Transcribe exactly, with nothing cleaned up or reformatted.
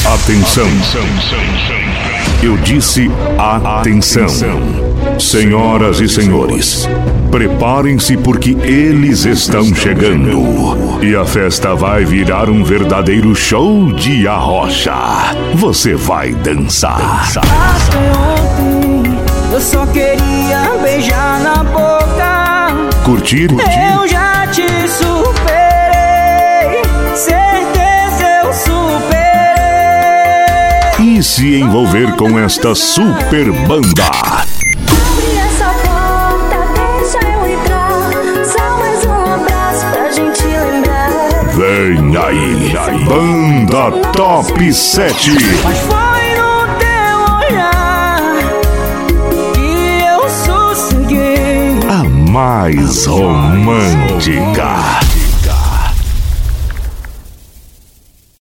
Atenção. Eu disse atenção. Senhoras e senhores, preparem-se porque eles estão chegando. E a festa vai virar um verdadeiro show de arrocha. Você vai dançar. Até ontem eu só queria beijar na boca. Curtir, curtir. Eu já te superei, certeza eu superei. E se envolver com esta super banda. Abre essa porta, deixa eu entrar. Só mais um abraço pra gente lembrar. Vem aí, Banda Top sete. Mas foi no teu olhar que eu sosseguei. A mais romântica.